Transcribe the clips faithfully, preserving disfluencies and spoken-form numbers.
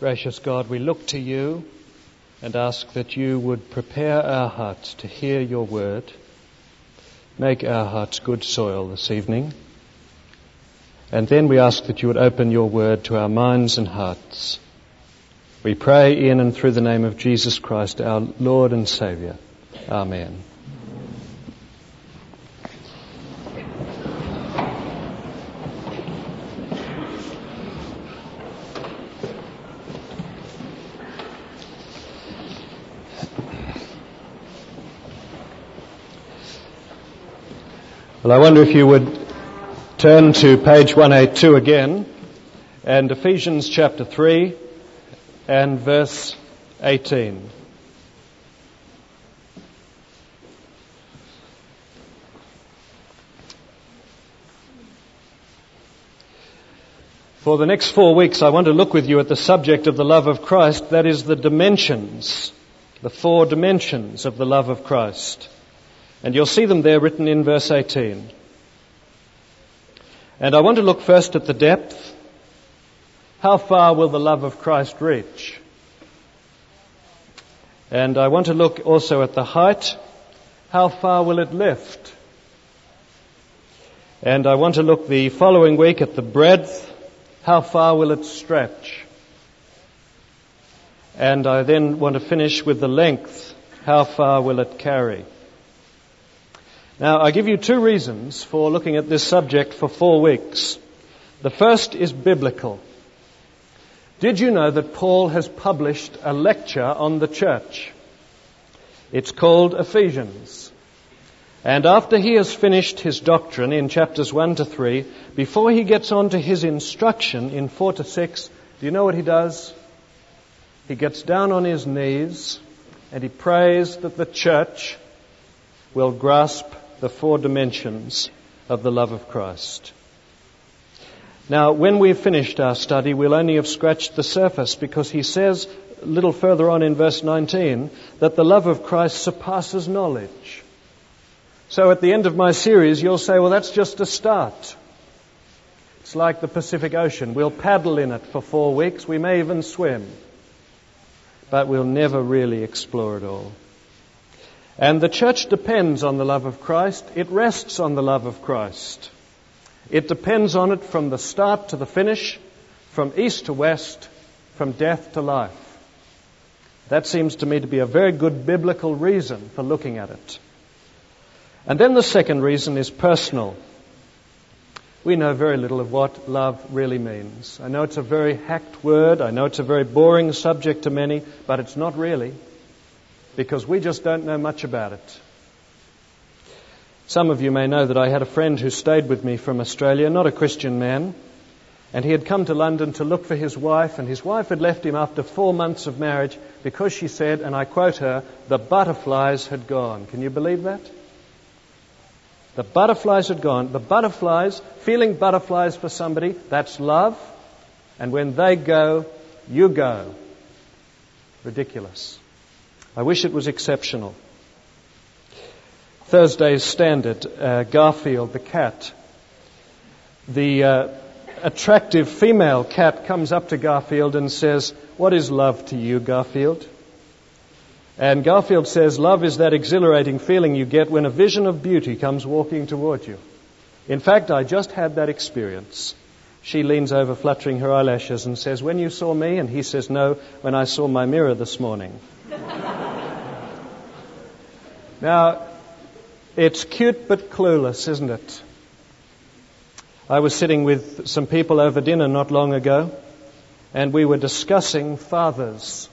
Gracious God, we look to you and ask that you would prepare our hearts to hear your word. Make our hearts good soil this evening. And then we ask that you would open your word to our minds and hearts. We pray in and through the name of Jesus Christ, our Lord and Saviour. Amen. Well, I wonder if you would turn to page one eighty-two again, and Ephesians chapter three and verse eighteen. For the next four weeks, I want to look with you at the subject of the love of Christ, that is the dimensions, the four dimensions of the love of Christ. And you'll see them there written in verse eighteen. And I want to look first at the depth. How far will the love of Christ reach? And I want to look also at the height. How far will it lift? And I want to look the following week at the breadth. How far will it stretch? And I then want to finish with the length. How far will it carry? Now, I give you two reasons for looking at this subject for four weeks. The first is biblical. Did you know that Paul has published a lecture on the church? It's called Ephesians. And after he has finished his doctrine in chapters one to three, before he gets on to his instruction in four to six, do you know what he does? He gets down on his knees and he prays that the church will grasp the four dimensions of the love of Christ. Now, when we've finished our study, we'll only have scratched the surface, because he says a little further on in verse nineteen that the love of Christ surpasses knowledge. So at the end of my series, you'll say, well, that's just a start. It's like the Pacific Ocean. We'll paddle in it for four weeks. We may even swim. But we'll never really explore it all. And the church depends on the love of Christ. It rests on the love of Christ. It depends on it from the start to the finish, from east to west, from death to life. That seems to me to be a very good biblical reason for looking at it. And then the second reason is personal. We know very little of what love really means. I know it's a very hacked word. I know it's a very boring subject to many, but it's not really, because we just don't know much about it. Some of you may know that I had a friend who stayed with me from Australia, not a Christian man, and he had come to London to look for his wife, and his wife had left him after four months of marriage because she said, and I quote her, the butterflies had gone. Can you believe that? The butterflies had gone. The butterflies, feeling butterflies for somebody, that's love, and when they go, you go. Ridiculous. I wish it was exceptional. Thursday's Standard, uh, Garfield the cat. The uh, attractive female cat comes up to Garfield and says, what is love to you, Garfield? And Garfield says, love is that exhilarating feeling you get when a vision of beauty comes walking toward you. In fact, I just had that experience. She leans over fluttering her eyelashes and says, when you saw me? And he says, no, when I saw my mirror this morning. Now, it's cute but clueless, isn't it? I was sitting with some people over dinner not long ago, and we were discussing fathers.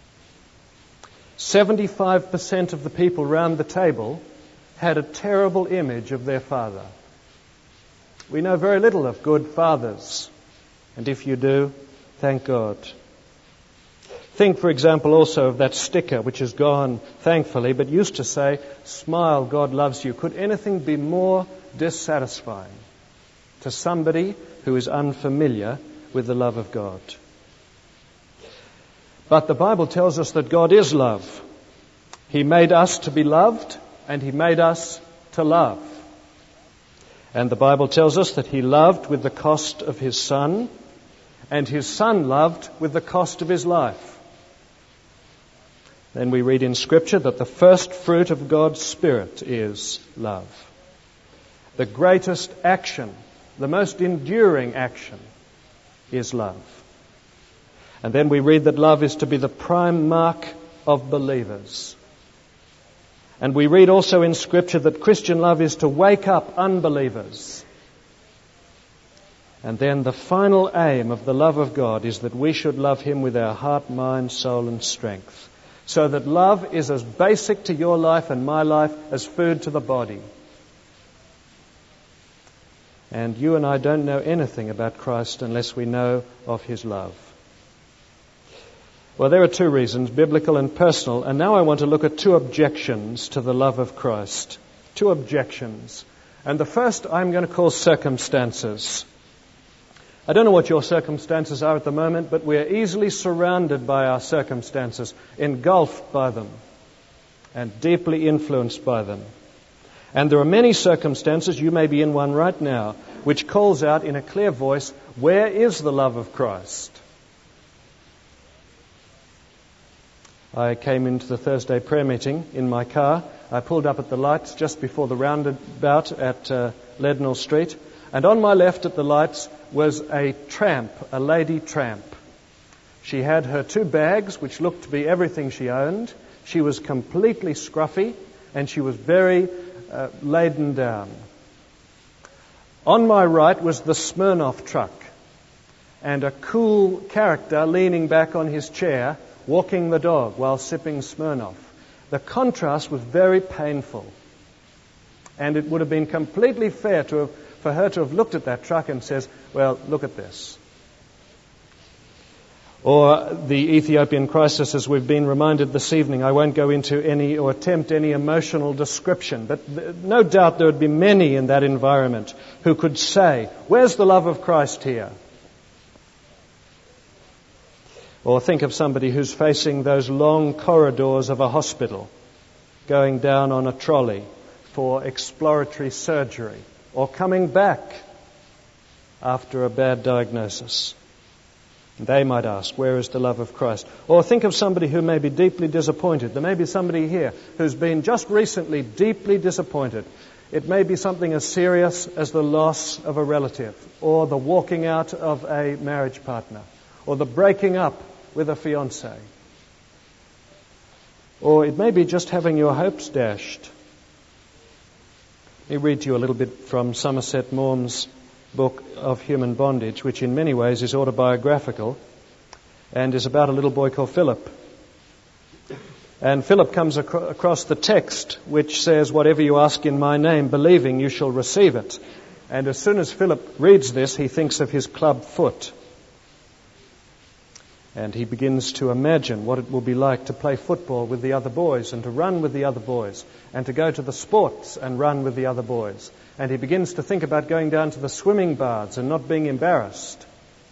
seventy-five percent of the people round the table had a terrible image of their father. We know very little of good fathers, and if you do, thank God. Think, for example, also of that sticker which is gone, thankfully, but used to say, smile, God loves you. Could anything be more dissatisfying to somebody who is unfamiliar with the love of God? But the Bible tells us that God is love. He made us to be loved, and He made us to love. And the Bible tells us that He loved with the cost of His Son, and his Son loved with the cost of his life. Then we read in Scripture that the first fruit of God's Spirit is love. The greatest action, the most enduring action, is love. And then we read that love is to be the prime mark of believers. And we read also in Scripture that Christian love is to wake up unbelievers. And then the final aim of the love of God is that we should love him with our heart, mind, soul and strength. So that love is as basic to your life and my life as food to the body. And you and I don't know anything about Christ unless we know of his love. Well, there are two reasons, biblical and personal. And now I want to look at two objections to the love of Christ. Two objections. And the first I'm going to call circumstances. I don't know what your circumstances are at the moment, but we are easily surrounded by our circumstances, engulfed by them, and deeply influenced by them. And there are many circumstances, you may be in one right now, which calls out in a clear voice, where is the love of Christ? I came into the Thursday prayer meeting in my car. I pulled up at the lights just before the roundabout at uh, Leadenhall Street. And on my left at the lights was a tramp, a lady tramp. She had her two bags, which looked to be everything she owned. She was completely scruffy, and she was very uh, laden down. On my right was the Smirnoff truck, and a cool character leaning back on his chair, walking the dog while sipping Smirnoff. The contrast was very painful, and it would have been completely fair to have for her to have looked at that truck and says, well, look at this. Or the Ethiopian crisis, as we've been reminded this evening. I won't go into any or attempt any emotional description, but th- no doubt there would be many in that environment who could say, where's the love of Christ here? Or think of somebody who's facing those long corridors of a hospital, going down on a trolley for exploratory surgery, or coming back after a bad diagnosis. They might ask, where is the love of Christ? Or think of somebody who may be deeply disappointed. There may be somebody here who's been just recently deeply disappointed. It may be something as serious as the loss of a relative, or the walking out of a marriage partner, or the breaking up with a fiancé. Or it may be just having your hopes dashed. Let me read to you a little bit from Somerset Maugham's book of Human Bondage, which in many ways is autobiographical and is about a little boy called Philip. And Philip comes ac- across the text which says, whatever you ask in my name, believing, you shall receive it. And as soon as Philip reads this, he thinks of his club foot. And he begins to imagine what it will be like to play football with the other boys and to run with the other boys and to go to the sports and run with the other boys. And he begins to think about going down to the swimming baths and not being embarrassed.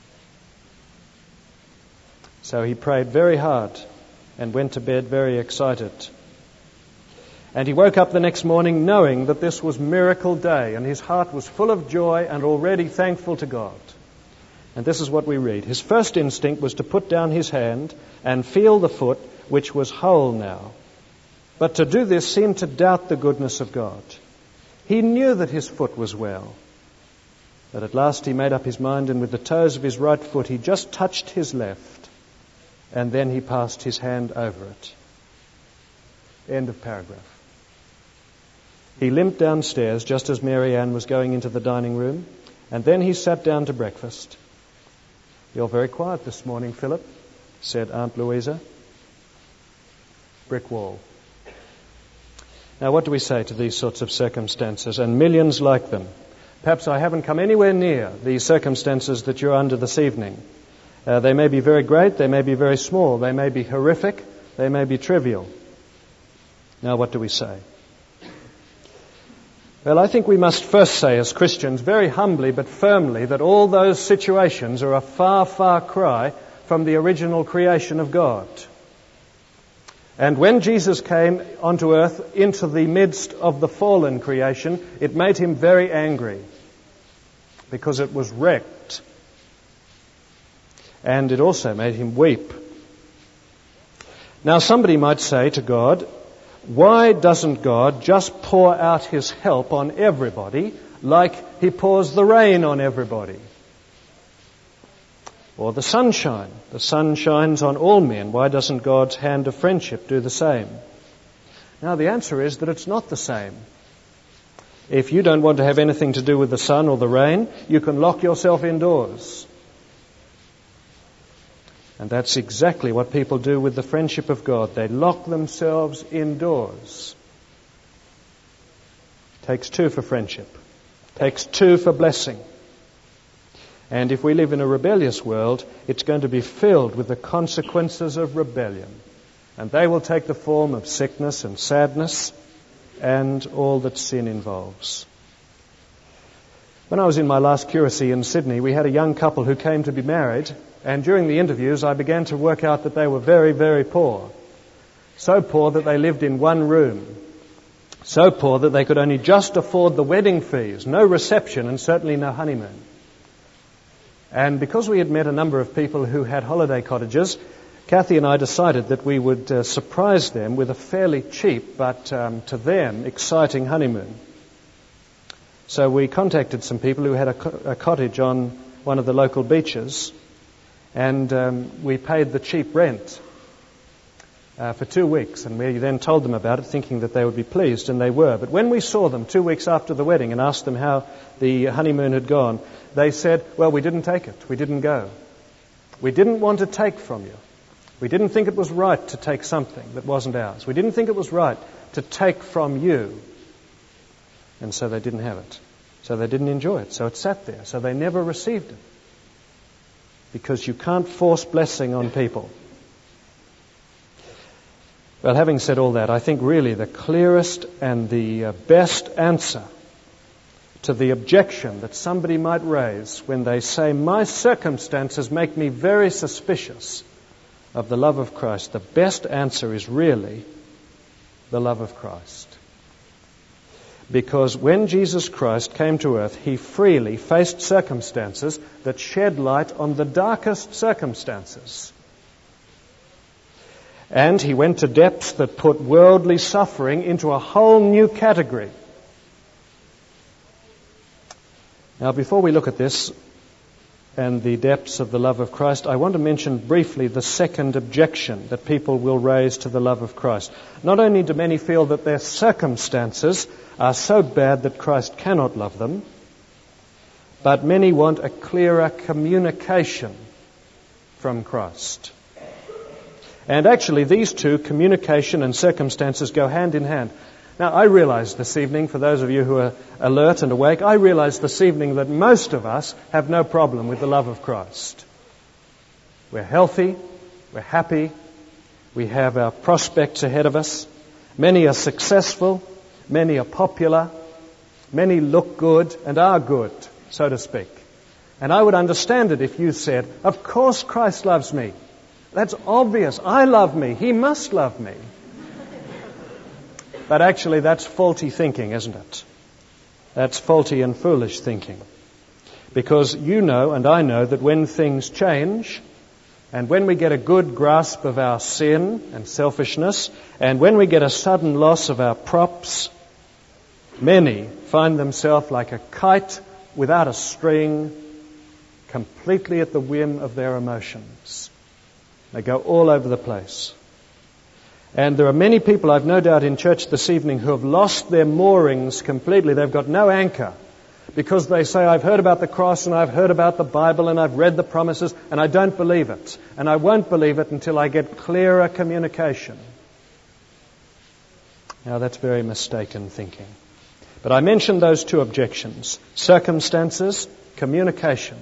So he prayed very hard and went to bed very excited. And he woke up the next morning knowing that this was Miracle Day, and his heart was full of joy and already thankful to God. And this is what we read. His first instinct was to put down his hand and feel the foot, which was whole now. But to do this seemed to doubt the goodness of God. He knew that his foot was well. But at last he made up his mind, and with the toes of his right foot he just touched his left, and then he passed his hand over it. End of paragraph. He limped downstairs just as Mary Ann was going into the dining room, and then he sat down to breakfast. You're very quiet this morning, Philip, said Aunt Louisa. Brick wall. Now, what do we say to these sorts of circumstances and millions like them? Perhaps I haven't come anywhere near the circumstances that you're under this evening. Uh, they may be very great, they may be very small, they may be horrific, they may be trivial. Now, what do we say? Well, I think we must first say as Christians, very humbly but firmly, that all those situations are a far, far cry from the original creation of God. And when Jesus came onto earth into the midst of the fallen creation, it made him very angry because it was wrecked. and it also made him weep. Now somebody might say to God, why doesn't God just pour out his help on everybody like he pours the rain on everybody? Or the sunshine. The sun shines on all men. Why doesn't God's hand of friendship do the same? Now the answer is that it's not the same. If you don't want to have anything to do with the sun or the rain, you can lock yourself indoors. And that's exactly what people do with the friendship of God. They lock themselves indoors. Takes two for friendship. Takes two for blessing. And if we live in a rebellious world, it's going to be filled with the consequences of rebellion. And they will take the form of sickness and sadness and all that sin involves. When I was in my last curacy in Sydney, we had a young couple who came to be married, and during the interviews I began to work out that they were very, very poor. So poor that they lived in one room. So poor that they could only just afford the wedding fees, no reception and certainly no honeymoon. And because we had met a number of people who had holiday cottages, Kathy and I decided that we would uh, surprise them with a fairly cheap but um, to them exciting honeymoon. So we contacted some people who had a, co- a cottage on one of the local beaches, and um, we paid the cheap rent uh, for two weeks, and we then told them about it thinking that they would be pleased, and they were. But when we saw them two weeks after the wedding and asked them how the honeymoon had gone, they said, well, we didn't take it, we didn't go. We didn't want to take from you. We didn't think it was right to take something that wasn't ours. We didn't think it was right to take from you. And so they didn't have it. So they didn't enjoy it. So it sat there. So they never received it. Because you can't force blessing on people. Well, having said all that, I think really the clearest and the uh, best answer to the objection that somebody might raise when they say, my circumstances make me very suspicious of the love of Christ, the best answer is really the love of Christ. Because when Jesus Christ came to earth, he freely faced circumstances that shed light on the darkest circumstances. And he went to depths that put worldly suffering into a whole new category. Now, before we look at this and the depths of the love of Christ, I want to mention briefly the second objection that people will raise to the love of Christ. Not only do many feel that their circumstances are so bad that Christ cannot love them, but many want a clearer communication from Christ. And actually, these two, communication and circumstances, go hand in hand. Now, I realize this evening, for those of you who are alert and awake, I realize this evening that most of us have no problem with the love of Christ. We're healthy, we're happy, we have our prospects ahead of us. Many are successful, many are popular, many look good and are good, so to speak. And I would understand it if you said, of course Christ loves me. That's obvious. I love me. He must love me. But actually that's faulty thinking, isn't it? That's faulty and foolish thinking. Because you know and I know that when things change, and when we get a good grasp of our sin and selfishness, and when we get a sudden loss of our props, many find themselves like a kite without a string, completely at the whim of their emotions. They go all over the place. And there are many people, I've no doubt, in church this evening who have lost their moorings completely. They've got no anchor because they say, I've heard about the cross and I've heard about the Bible and I've read the promises and I don't believe it. And I won't believe it until I get clearer communication. Now that's very mistaken thinking. But I mentioned those two objections: circumstances, communication.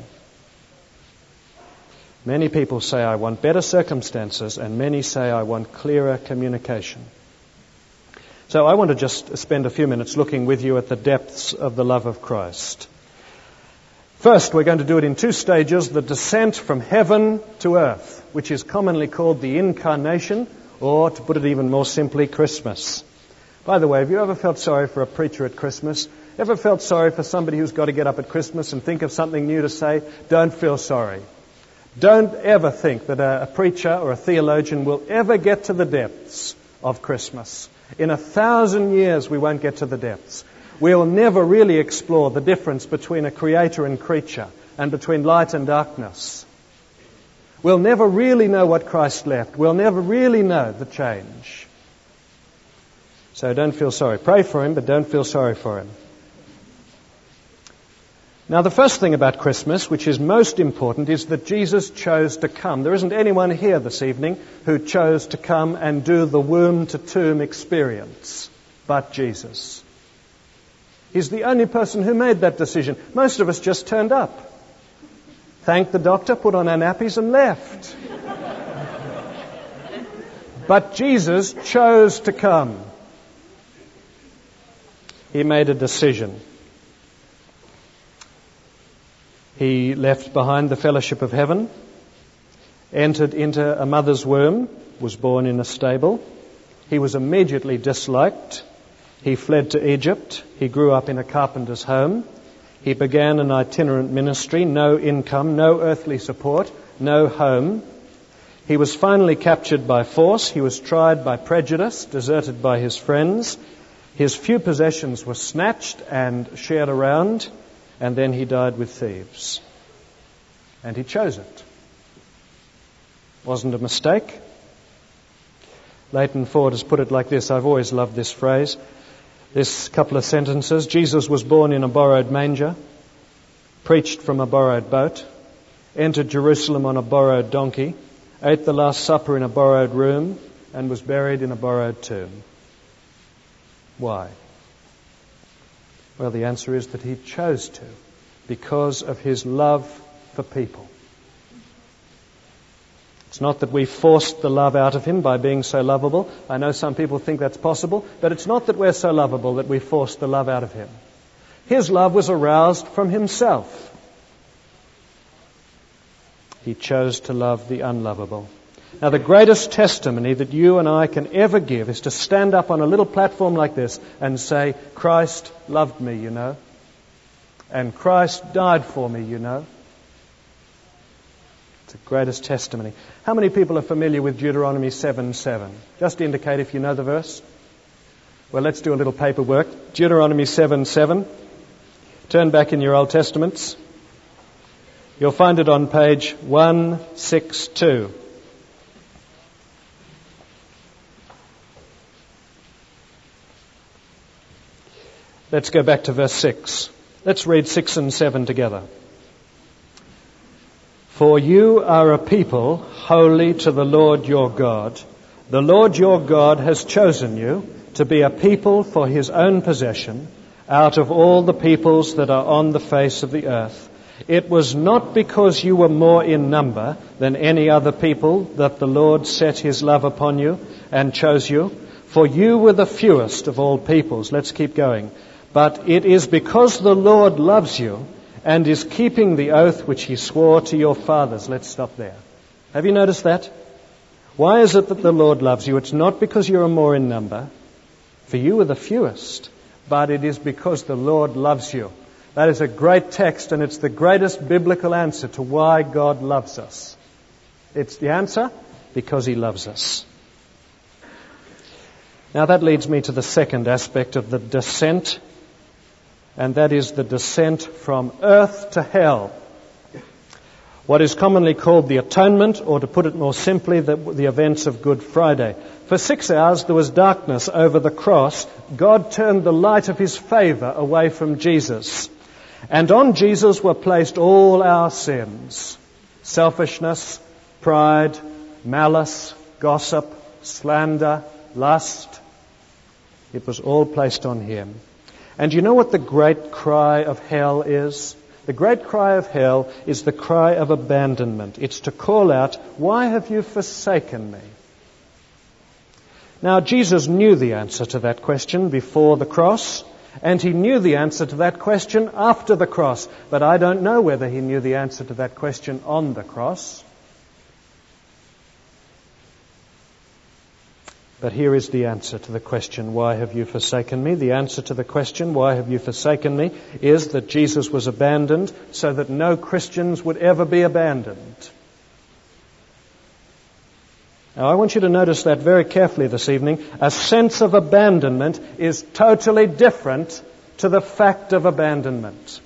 Many people say, I want better circumstances, and many say, I want clearer communication. So I want to just spend a few minutes looking with you at the depths of the love of Christ. First, we're going to do it in two stages: the descent from heaven to earth, which is commonly called the incarnation, or, to put it even more simply, Christmas. By the way, have you ever felt sorry for a preacher at Christmas? Ever felt sorry for somebody who's got to get up at Christmas and think of something new to say? Don't feel sorry. Don't ever think that a, a preacher or a theologian will ever get to the depths of Christmas. In a thousand years we won't get to the depths. We'll never really explore the difference between a creator and creature and between light and darkness. We'll never really know what Christ left. We'll never really know the change. So don't feel sorry. Pray for him, but don't feel sorry for him. Now, the first thing about Christmas, which is most important, is that Jesus chose to come. There isn't anyone here this evening who chose to come and do the womb-to-tomb experience but Jesus. He's the only person who made that decision. Most of us just turned up, thanked the doctor, put on our nappies and left. But Jesus chose to come. He made a decision. He left behind the fellowship of heaven, entered into a mother's womb, was born in a stable. He was immediately disliked. He fled to Egypt. He grew up in a carpenter's home. He began an itinerant ministry, no income, no earthly support, no home. He was finally captured by force. He was tried by prejudice, deserted by his friends. His few possessions were snatched and shared around. And then he died with thieves. And he chose it. Wasn't a mistake. Leighton Ford has put it like this. I've always loved this phrase. This couple of sentences. Jesus was born in a borrowed manger, preached from a borrowed boat, entered Jerusalem on a borrowed donkey, ate the Last Supper in a borrowed room, and was buried in a borrowed tomb. Why? Well, the answer is that he chose to, because of his love for people. It's not that we forced the love out of him by being so lovable. I know some people think that's possible, but it's not that we're so lovable that we forced the love out of him. His love was aroused from himself. He chose to love the unlovable. Now, the greatest testimony that you and I can ever give is to stand up on a little platform like this and say, Christ loved me, you know, and Christ died for me, you know. It's the greatest testimony. How many people are familiar with Deuteronomy seven seven? Just indicate if you know the verse. Well, let's do a little paperwork. Deuteronomy seven seven. Turn back in your Old Testaments. You'll find it on page one sixty-two. Let's go back to verse six. Let's read six and seven together. For you are a people holy to the Lord your God. The Lord your God has chosen you to be a people for his own possession out of all the peoples that are on the face of the earth. It was not because you were more in number than any other people that the Lord set his love upon you and chose you, for you were the fewest of all peoples. Let's keep going. But it is because the Lord loves you and is keeping the oath which he swore to your fathers. Let's stop there. Have you noticed that? Why is it that the Lord loves you? It's not because you are more in number, for you are the fewest, but it is because the Lord loves you. That is a great text, and it's the greatest biblical answer to why God loves us. It's the answer because he loves us. Now that leads me to the second aspect of the descent, and that is the descent from earth to hell. What is commonly called the atonement, or to put it more simply, the, the events of Good Friday. For six hours there was darkness over the cross. God turned the light of his favour away from Jesus. And on Jesus were placed all our sins. Selfishness, pride, malice, gossip, slander, lust. It was all placed on him. And you know what the great cry of hell is? The great cry of hell is the cry of abandonment. It's to call out, why have you forsaken me? Now, Jesus knew the answer to that question before the cross, and he knew the answer to that question after the cross. But I don't know whether he knew the answer to that question on the cross. But here is the answer to the question, why have you forsaken me? The answer to the question, why have you forsaken me, is that Jesus was abandoned so that no Christians would ever be abandoned. Now, I want you to notice that very carefully this evening. A sense of abandonment is totally different to the fact of abandonment.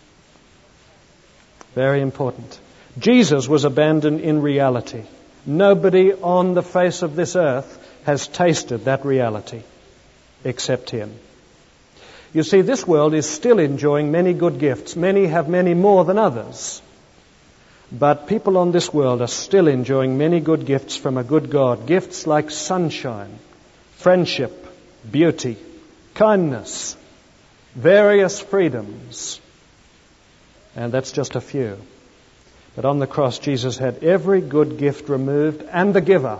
Very important. Jesus was abandoned in reality. Nobody on the face of this earth has tasted that reality except him. You see, this world is still enjoying many good gifts. Many have many more than others. But people on this world are still enjoying many good gifts from a good God. Gifts like sunshine, friendship, beauty, kindness, various freedoms. And that's just a few. But on the cross, Jesus had every good gift removed, and the giver.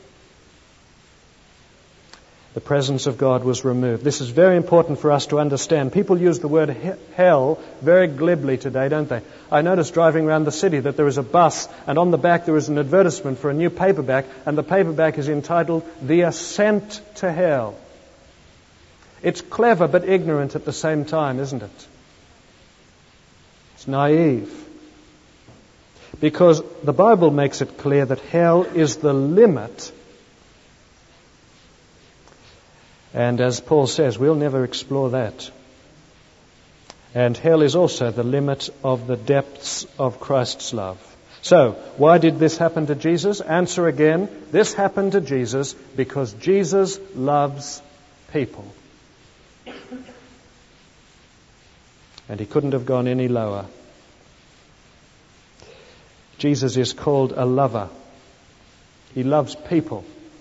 The presence of God was removed. This is very important for us to understand. People use the word he- hell very glibly today, don't they? I noticed driving around the city that there is a bus, and on the back there is an advertisement for a new paperback, and the paperback is entitled The Ascent to Hell. It's clever but ignorant at the same time, isn't it? It's naive. Because the Bible makes it clear that hell is the limit. And as Paul says, we'll never explore that. And hell is also the limit of the depths of Christ's love. So, why did this happen to Jesus? Answer again, this happened to Jesus because Jesus loves people. And he couldn't have gone any lower. Jesus is called a lover. He loves people.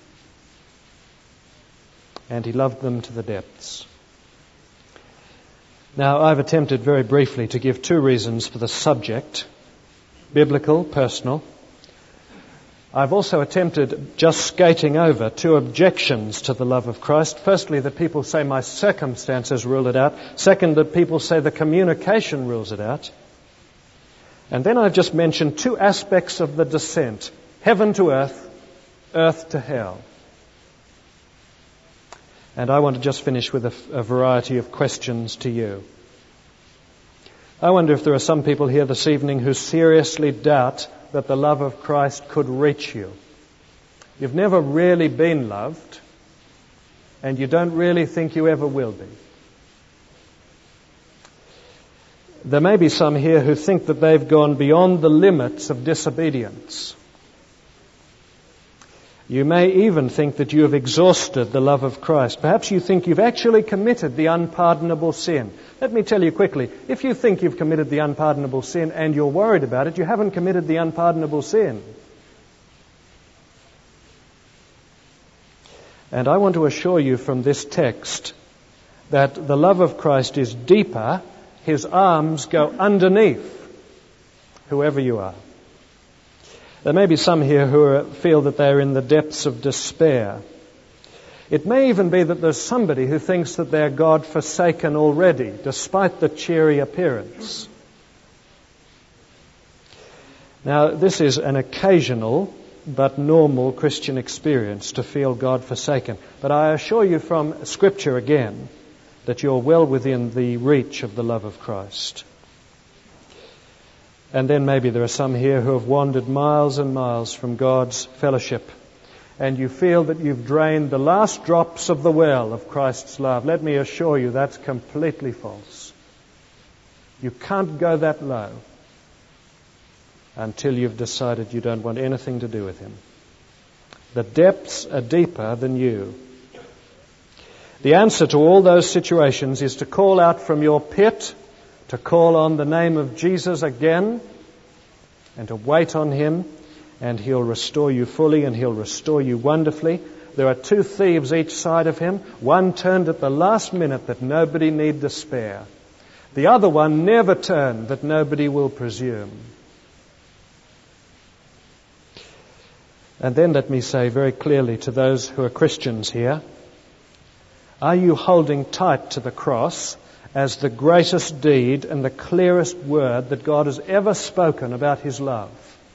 And he loved them to the depths. Now, I've attempted very briefly to give two reasons for the subject, biblical, personal. I've also attempted just skating over two objections to the love of Christ. Firstly, that people say my circumstances rule it out. Second, that people say the communication rules it out. And then I've just mentioned two aspects of the descent, heaven to earth, earth to hell. And I want to just finish with a, a variety of questions to you. I wonder if there are some people here this evening who seriously doubt that the love of Christ could reach you. You've never really been loved, and you don't really think you ever will be. There may be some here who think that they've gone beyond the limits of disobedience. You may even think that you have exhausted the love of Christ. Perhaps you think you've actually committed the unpardonable sin. Let me tell you quickly, if you think you've committed the unpardonable sin and you're worried about it, you haven't committed the unpardonable sin. And I want to assure you from this text that the love of Christ is deeper. His arms go underneath whoever you are. There may be some here who are, feel that they're in the depths of despair. It may even be that there's somebody who thinks that they're God-forsaken already, despite the cheery appearance. Now, this is an occasional but normal Christian experience to feel God-forsaken. But I assure you from Scripture again that you're well within the reach of the love of Christ. And then maybe there are some here who have wandered miles and miles from God's fellowship, and you feel that you've drained the last drops of the well of Christ's love. Let me assure you that's completely false. You can't go that low until you've decided you don't want anything to do with Him. The depths are deeper than you. The answer to all those situations is to call out from your pit, to call on the name of Jesus again, and to wait on Him, and He'll restore you fully, and He'll restore you wonderfully. There are two thieves each side of Him. One turned at the last minute that nobody need despair. The other one never turned that nobody will presume. And then let me say very clearly to those who are Christians here, are you holding tight to the cross as the greatest deed and the clearest word that God has ever spoken about His love?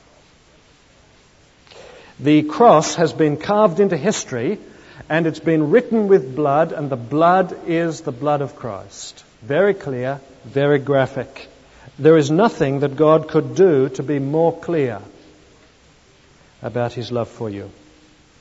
The cross has been carved into history, and it's been written with blood, and the blood is the blood of Christ. Very clear, very graphic. There is nothing that God could do to be more clear about His love for you.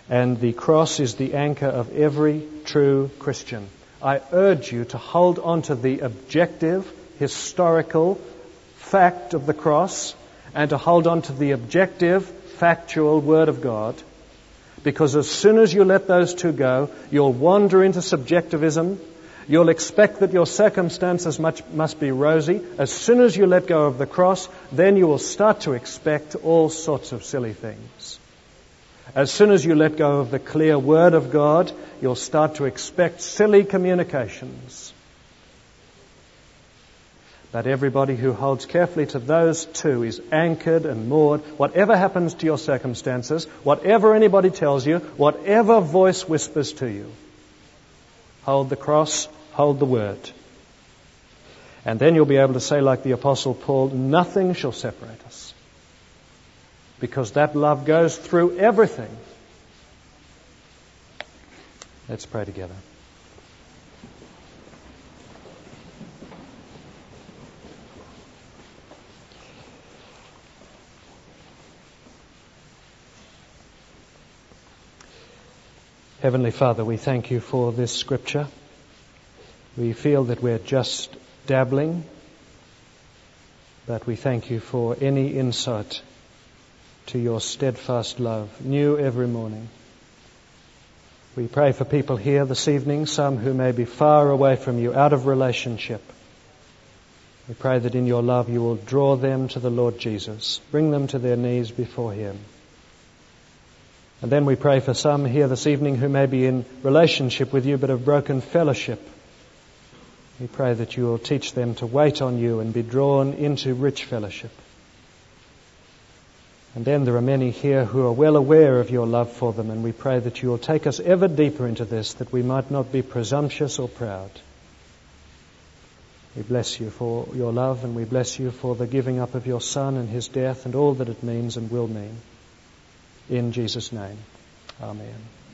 And the cross is the anchor of every true Christian. I urge you to hold on to the objective, historical fact of the cross and to hold on to the objective, factual Word of God. Because as soon as you let those two go, you'll wander into subjectivism. You'll expect that your circumstances much, must be rosy. As soon as you let go of the cross, then you will start to expect all sorts of silly things. As soon as you let go of the clear Word of God, you'll start to expect silly communications. But everybody who holds carefully to those two is anchored and moored. Whatever happens to your circumstances, whatever anybody tells you, whatever voice whispers to you, hold the cross, hold the Word. And then you'll be able to say like the Apostle Paul, nothing shall separate us. Because that love goes through everything. Let's pray together. Heavenly Father, we thank you for this scripture. We feel that we're just dabbling, but we thank you for any insight to your steadfast love, new every morning. We pray for people here this evening, some who may be far away from you, out of relationship. We pray that in your love you will draw them to the Lord Jesus, bring them to their knees before Him. And then we pray for some here this evening who may be in relationship with you but have broken fellowship. We pray that you will teach them to wait on you and be drawn into rich fellowship. And then there are many here who are well aware of your love for them, and we pray that you will take us ever deeper into this, that we might not be presumptuous or proud. We bless you for your love, and we bless you for the giving up of your Son and His death and all that it means and will mean. In Jesus' name, amen.